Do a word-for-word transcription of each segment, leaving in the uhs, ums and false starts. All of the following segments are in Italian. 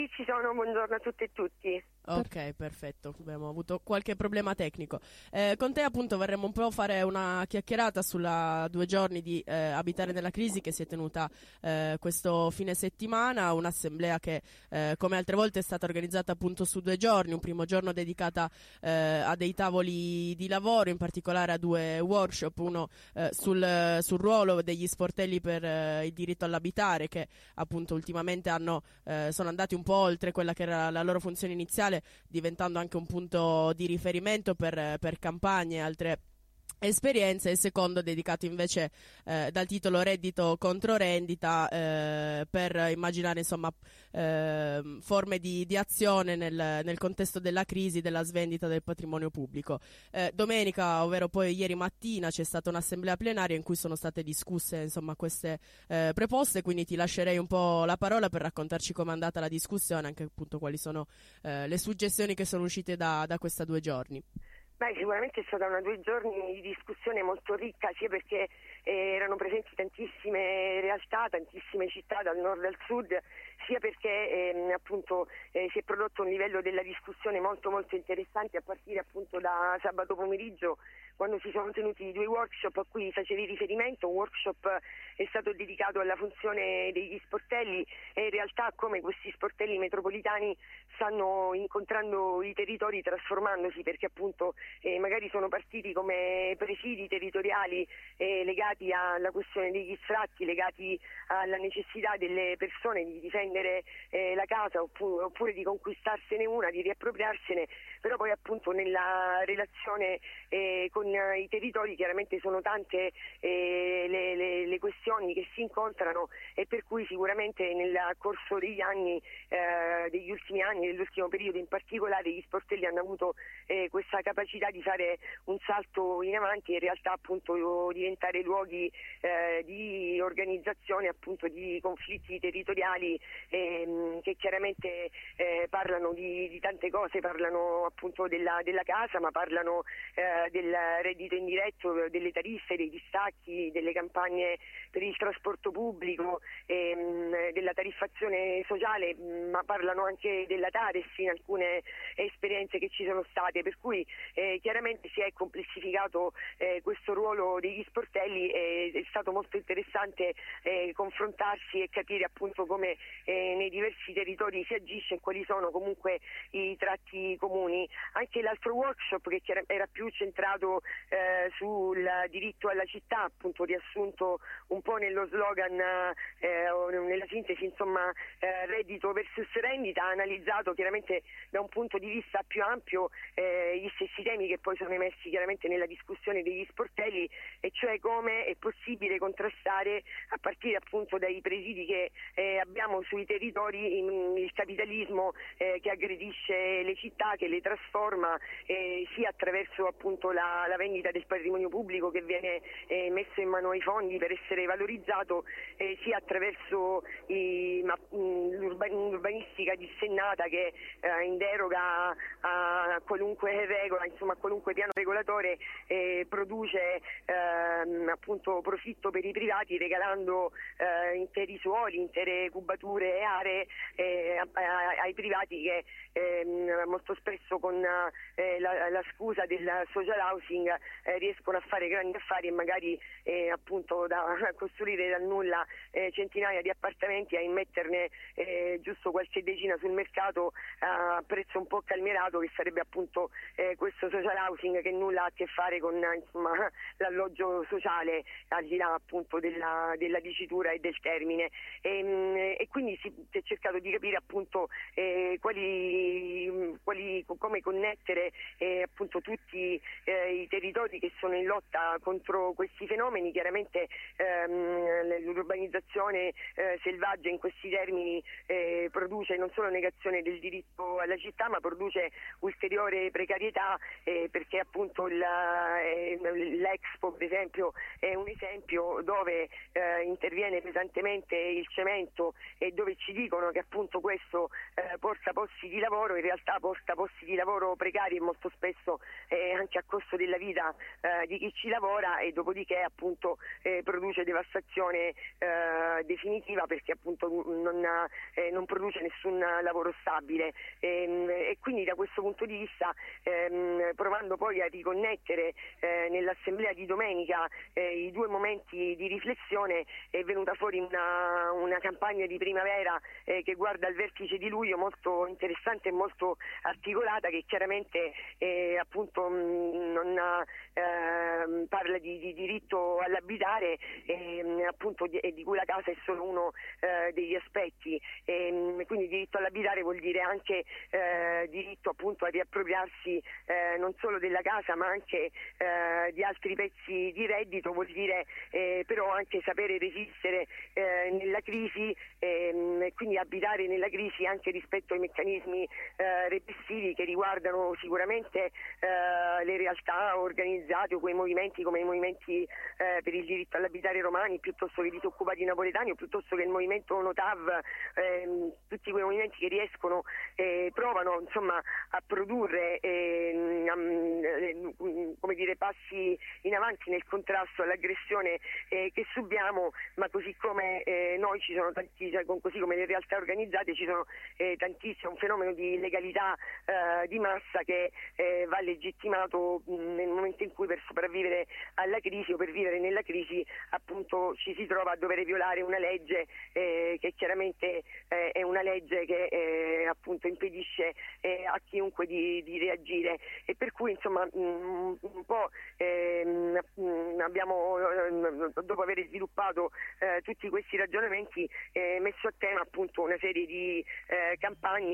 Ci sono, buongiorno a tutte e tutti. Ok, perfetto, abbiamo avuto qualche problema tecnico. Eh, con te appunto vorremmo un po' fare una chiacchierata sulla due giorni di eh, Abitare nella crisi che si è tenuta eh, questo fine settimana, un'assemblea che eh, come altre volte è stata organizzata appunto su due giorni, un primo giorno dedicata eh, a dei tavoli di lavoro, in particolare a due workshop, uno eh, sul, sul ruolo degli sportelli per eh, il diritto all'abitare che appunto ultimamente hanno, eh, sono andati un po' oltre quella che era la loro funzione iniziale, diventando anche un punto di riferimento per, per campagne e altre esperienze. Il secondo dedicato invece eh, dal titolo Reddito contro rendita, eh, per immaginare insomma eh, forme di, di azione nel, nel contesto della crisi della svendita del patrimonio pubblico. Eh, domenica, ovvero poi ieri mattina, c'è stata un'assemblea plenaria in cui sono state discusse insomma queste eh, proposte, quindi ti lascerei un po' la parola per raccontarci com'è andata la discussione, anche appunto quali sono eh, le suggestioni che sono uscite da, da questa due giorni. Beh, sicuramente è stata una due giorni di discussione molto ricca, sia perché eh, erano presenti tantissime realtà, tantissime città dal nord al sud, sia perché eh, appunto eh, si è prodotto un livello della discussione molto molto interessante a partire appunto da sabato pomeriggio, quando si sono tenuti due workshop a cui facevi riferimento. Un workshop è stato dedicato alla funzione degli sportelli e in realtà come questi sportelli metropolitani stanno incontrando i territori, trasformandosi, perché appunto eh, magari sono partiti come presidi territoriali eh, legati alla questione degli sfratti, legati alla necessità delle persone di difendere eh, la casa oppure, oppure di conquistarsene una, di riappropriarsene, però poi appunto nella relazione eh, con i territori chiaramente sono tante eh, le, le, le questioni che si incontrano, e per cui sicuramente nel corso degli anni, eh, degli ultimi anni, dell'ultimo periodo in particolare, gli sportelli hanno avuto eh, questa capacità di fare un salto in avanti e in realtà appunto diventare luoghi eh, di organizzazione appunto di conflitti territoriali ehm, che chiaramente eh, parlano di, di tante cose, parlano appunto della, della casa, ma parlano eh, del reddito indiretto, delle tariffe, dei distacchi, delle campagne per il trasporto pubblico, ehm, della tariffazione sociale, ma parlano anche della TARES in alcune esperienze che ci sono state, per cui eh, chiaramente si è complessificato eh, questo ruolo degli sportelli e è stato molto interessante eh, confrontarsi e capire appunto come eh, nei diversi territori si agisce e quali sono comunque i tratti comuni. Anche l'altro workshop, che era più centrato eh, sul diritto alla città, appunto riassunto un po' nello slogan eh, o nella sintesi insomma eh, reddito versus rendita, ha analizzato chiaramente da un punto di vista più ampio eh, gli stessi temi che poi sono emersi chiaramente nella discussione degli sportelli, e cioè come è possibile contrastare a partire appunto dai presidi che eh, abbiamo sui territori in, il capitalismo eh, che aggredisce le città, che le trasforma eh, sia attraverso appunto la, la vendita del patrimonio pubblico che viene eh, messo in mano ai fondi per essere valorizzato, eh, sia attraverso i, ma, mh, l'urbanistica dissennata che eh, in deroga a, a qualunque regola, insomma a qualunque piano regolatore eh, produce ehm, appunto profitto per i privati, regalando eh, interi suoli, intere cubature e aree eh, a, a, ai privati che ehm, molto spesso con eh, la, la scusa del social housing eh, riescono a fare grandi affari e magari eh, appunto da costruire dal nulla eh, centinaia di appartamenti, a immetterne eh, giusto qualche decina sul mercato a prezzo un po' calmierato, che sarebbe appunto eh, questo social housing, che nulla ha a che fare con insomma l'alloggio sociale, al di là appunto della, della dicitura e del termine, e, e quindi si è cercato di capire appunto eh, quali, quali come connettere eh, appunto tutti eh, i territori che sono in lotta contro questi fenomeni. Chiaramente ehm, l'urbanizzazione eh, selvaggia in questi termini eh, produce non solo negazione del diritto alla città, ma produce ulteriore precarietà, eh, perché appunto il, eh, l'Expo per esempio è un esempio dove eh, interviene pesantemente il cemento e dove ci dicono che appunto questo eh, porta posti di lavoro, in realtà porta posti di lavoro precari e molto spesso eh, anche a costo della vita eh, di chi ci lavora, e dopodiché appunto eh, produce devastazione eh, definitiva, perché appunto non, eh, non produce nessun lavoro stabile, e, e quindi da questo punto di vista, ehm, provando poi a riconnettere eh, nell'assemblea di domenica eh, i due momenti di riflessione, è venuta fuori una, una campagna di primavera eh, che guarda al vertice di luglio, molto interessante e molto articolata, che chiaramente eh, appunto mh, non ha, eh, parla di, di diritto all'abitare, eh, appunto di, di cui la casa è solo uno eh, degli aspetti, e, quindi diritto all'abitare vuol dire anche eh, diritto appunto a riappropriarsi eh, non solo della casa, ma anche eh, di altri pezzi di reddito, vuol dire eh, però anche sapere resistere eh, nella crisi, ehm, e quindi abitare nella crisi anche rispetto ai meccanismi eh, repressivi che riguardano sicuramente eh, le realtà organizzate o quei movimenti come i movimenti eh, per il diritto all'abitare romani, piuttosto che i disoccupati napoletani, o piuttosto che il movimento Notav, ehm, tutti quei movimenti che riescono e eh, provano insomma a produrre eh, um, come dire, passi in avanti nel contrasto all'aggressione eh, che subiamo, ma così come eh, noi ci sono tanti, così come le realtà organizzate, ci sono eh, tantissimo un fenomeno di illegalità eh, di massa che eh, va legittimato mh, nel momento in cui, per sopravvivere alla crisi o per vivere nella crisi, appunto ci si trova a dover violare una legge eh, che chiaramente eh, è una legge che eh, appunto impedisce eh, a chiunque di, di reagire, e per cui insomma mh, un po' ehm, abbiamo, dopo aver sviluppato eh, tutti questi ragionamenti, eh, messo a tema appunto una serie di eh, campagne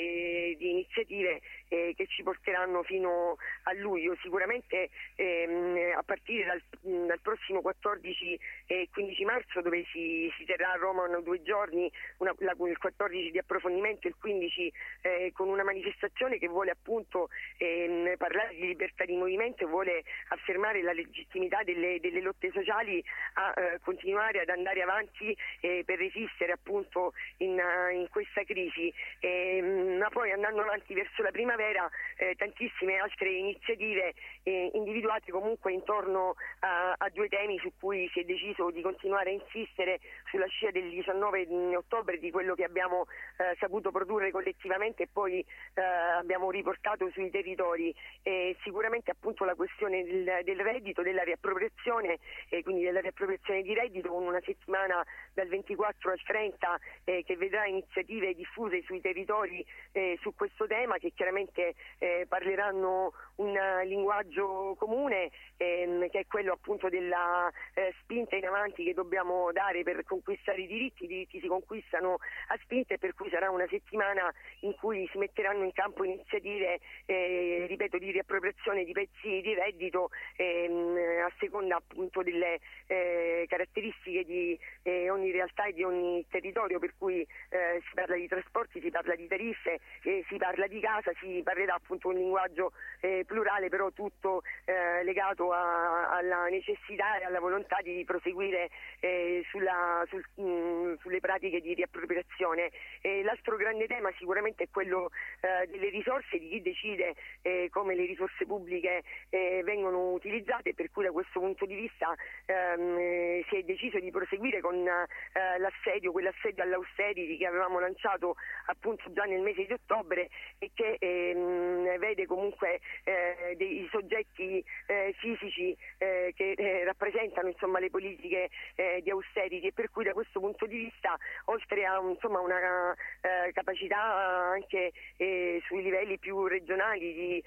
e di iniziative eh, che ci porteranno fino a luglio. Sicuramente ehm, a partire dal, dal prossimo quattordici e quindici marzo, dove si, si terrà a Roma una, due giorni, una, la, il quattordici di approfondimento e il quindici eh, con una manifestazione che vuole appunto ehm, parlare di libertà di movimento e vuole affermare la legittimità delle, delle lotte sociali a eh, continuare ad andare avanti eh, per resistere appunto in, uh, in questa crisi, e, ma poi andando avanti verso la primavera eh, tantissime altre iniziative eh, individuate comunque intorno a, a due temi su cui si è deciso di continuare a insistere sulla scia del diciannove ottobre, di quello che abbiamo eh, saputo produrre collettivamente e poi eh, abbiamo riportato sui territori. E sicuramente appunto la questione del, del reddito, della riappropriazione, e quindi della riappropriazione di reddito, con una settimana dal ventiquattro al trenta eh, che vedrà iniziative diffuse sui territori eh, su questo tema, che chiaramente eh, parleranno un linguaggio comune, ehm, che è quello appunto della eh, spinta in avanti che dobbiamo dare per conquistare i diritti. I diritti si conquistano a spinte, per cui sarà una settimana in cui si metteranno in campo iniziative, eh, ripeto, di riappropriazione di pezzi di reddito ehm, a seconda appunto delle eh, caratteristiche di eh, ogni realtà e di ogni territorio, per cui eh, si parla di trasporti, si parla di tariffe, eh, si parla di casa, si parlerà appunto un linguaggio eh, plurale, però tutto eh, legato a, alla necessità e alla volontà di proseguire eh, sulla, sul, mh, sulle pratiche di riappropriazione. E l'altro grande tema sicuramente è quello eh, delle risorse, di chi decide eh, come le risorse pubbliche eh, vengono utilizzate, per cui da questo punto di vista ehm, eh, si è deciso di proseguire con eh, l'assedio, quell'assedio all'austerity che avevamo lanciato appunto già nel mese di ottobre, e che ehm, vede comunque eh, dei soggetti eh, fisici eh, che eh, rappresentano insomma le politiche eh, di austerity, e per cui da questo punto di vista, oltre a insomma una eh, capacità anche eh, sui livelli più regionali di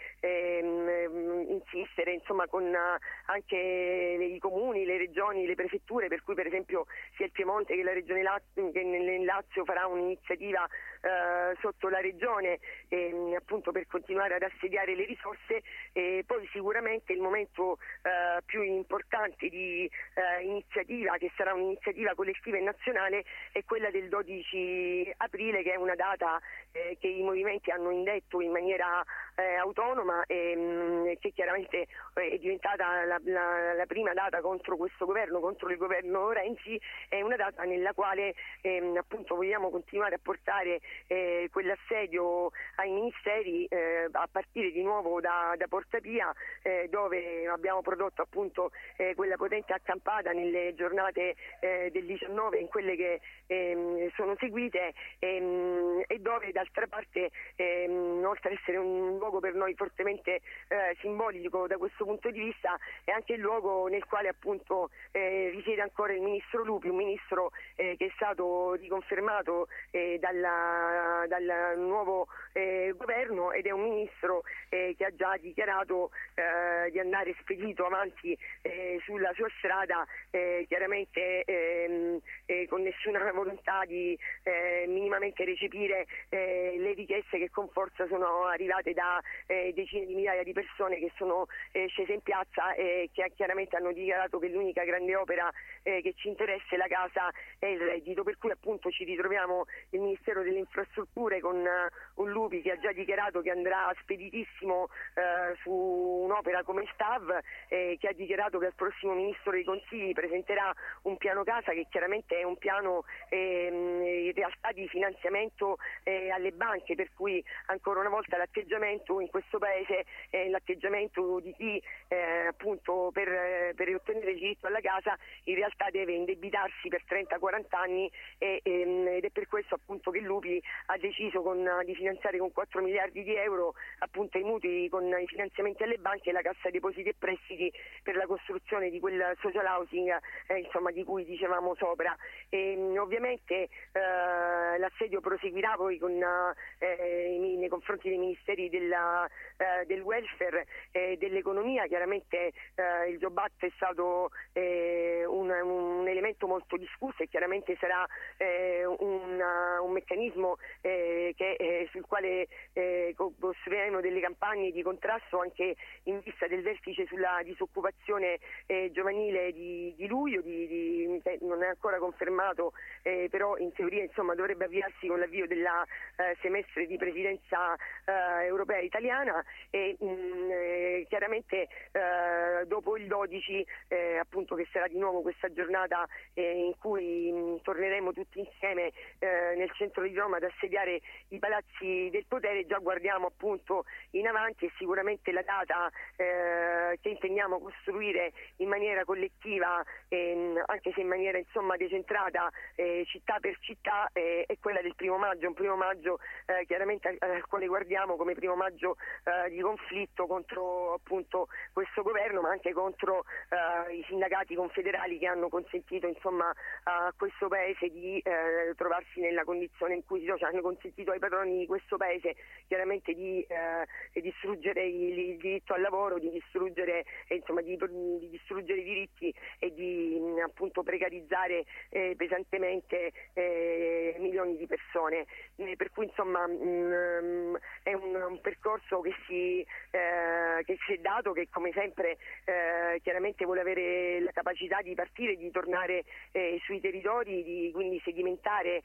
ehm, insistere insomma con uh, anche i comuni, le regioni, le prefetture, per cui per esempio sia il Piemonte che la regione Lazio, che nel Lazio farà un'iniziativa uh, sotto la regione ehm, appunto per continuare ad assediare le risorse. E poi sicuramente il momento uh, più importante di uh, iniziativa, che sarà un'iniziativa collettiva festiva e nazionale è quella del dodici aprile, che è una data eh, che i movimenti hanno indetto in maniera eh, autonoma e mh, che chiaramente eh, è diventata la, la, la prima data contro questo governo, contro il governo Renzi. È una data nella quale ehm, appunto vogliamo continuare a portare eh, quell'assedio ai ministeri eh, a partire di nuovo da, da Porta Pia, eh, dove abbiamo prodotto appunto eh, quella potente accampata nelle giornate eh, del diciannove, in quelle che ehm, sono seguite, ehm, e dove d'altra parte ehm, oltre ad essere un luogo per noi fortemente eh, simbolico da questo punto di vista, è anche il luogo nel quale appunto eh, risiede ancora il ministro Lupi, un ministro eh, che è stato riconfermato eh, dalla, dal nuovo eh, governo, ed è un ministro eh, che ha già dichiarato eh, di andare spedito avanti eh, sulla sua strada, eh, chiaramente ehm, eh, con nessuna volontà di eh, minimamente recepire eh, le richieste che con forza sono arrivate da eh, decine di migliaia di persone che sono eh, scese in piazza e che chiaramente hanno dichiarato che l'unica grande opera eh, che ci interessa è la casa e il reddito, per cui appunto ci ritroviamo il Ministero delle Infrastrutture con uh, un Lupi che ha già dichiarato che andrà speditissimo uh, su un'opera come il T A V, eh, che ha dichiarato che al prossimo Ministro dei Consigli presenterà un piano casa che chiaramente è un piano eh, in realtà di finanziamento eh, alle banche, per cui ancora una volta l'atteggiamento in questo Paese è l'atteggiamento di chi eh, appunto per, per ottenere il diritto alla casa in realtà deve indebitarsi per trenta quaranta anni e, ehm, ed è per questo appunto che Lupi ha deciso con, di finanziare con quattro miliardi di euro appunto i mutui con i finanziamenti alle banche e la Cassa Depositi e Prestiti per la costruzione di quel social housing eh, insomma di cui dicevamo sopra. E, ovviamente eh, l'assedio proseguirà poi con, eh, nei confronti dei ministeri della, eh, del welfare e dell'economia. Chiaramente eh, il Job Act è stato eh, un, un elemento molto discusso e chiaramente sarà eh, una, un meccanismo eh, che, eh, sul quale eh, costruiremo delle campagne di contrasto anche in vista del vertice sulla disoccupazione eh, giovanile di, di luglio, di, di, non è ancora confermato, eh, però in teoria insomma dovrebbe avviarsi con l'avvio della eh, semestre di presidenza eh, europea italiana e mh, eh, chiaramente eh, dopo il dodici eh, appunto che sarà di nuovo questa giornata eh, in cui mh, torneremo tutti insieme eh, nel centro di Roma ad assediare i palazzi del potere, già guardiamo appunto in avanti e sicuramente la data eh, che intendiamo costruire in maniera collettiva ehm, anche se in maniera insomma decentrata eh, città per città eh, è quella del primo maggio, un primo maggio eh, chiaramente al, al quale guardiamo come primo maggio eh, di conflitto contro appunto questo governo, ma anche contro eh, i sindacati confederali che hanno consentito insomma a questo paese di eh, trovarsi nella condizione in cui cioè, hanno consentito ai padroni di questo paese chiaramente di eh, distruggere il, il diritto al lavoro, di distruggere eh, insomma di, di distruggere i diritti e di mh, appunto precarizzare eh, pesantemente eh, milioni di persone, eh, per cui insomma mh, è un, un percorso che si, eh, che si è dato, che come sempre eh, chiaramente vuole avere la capacità di partire, di tornare eh, sui territori, di quindi sedimentare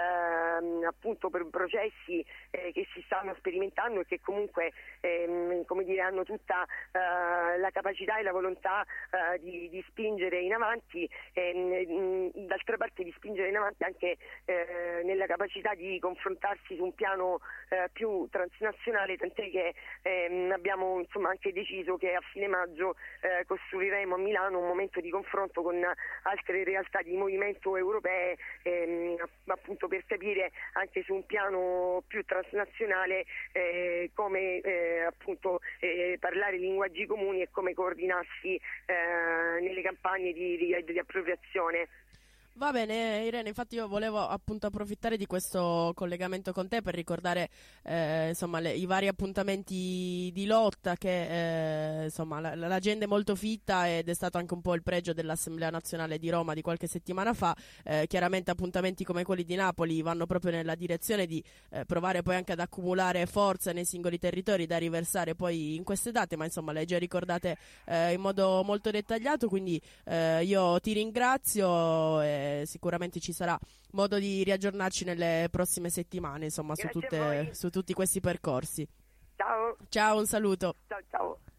eh, appunto per processi eh, che si stanno sperimentando e che comunque ehm, come dire, hanno tutta eh, la capacità e la volontà eh, di, di spingere in avanti e mh, d'altra parte di spingere in avanti anche eh, nella capacità di confrontarsi su un piano eh, più transnazionale, tant'è che ehm, abbiamo insomma anche deciso che a fine maggio eh, costruiremo a Milano un momento di confronto con altre realtà di movimento europee ehm, appunto per capire anche su un piano più transnazionale eh, come eh, appunto eh, parlare linguaggi comuni e come coordinarsi eh, nelle campagne di, di, di appropriazione. Va bene Irene, infatti io volevo appunto approfittare di questo collegamento con te per ricordare eh, insomma le, i vari appuntamenti di lotta che eh, insomma la, l'agenda è molto fitta ed è stato anche un po' il pregio dell'Assemblea Nazionale di Roma di qualche settimana fa. Eh, chiaramente appuntamenti come quelli di Napoli vanno proprio nella direzione di eh, provare poi anche ad accumulare forza nei singoli territori da riversare poi in queste date, ma insomma le hai già ricordate eh, in modo molto dettagliato, quindi eh, io ti ringrazio e e sicuramente ci sarà modo di riaggiornarci nelle prossime settimane, insomma, su, tutte, su tutti questi percorsi. Ciao. Ciao, un saluto. Ciao, ciao.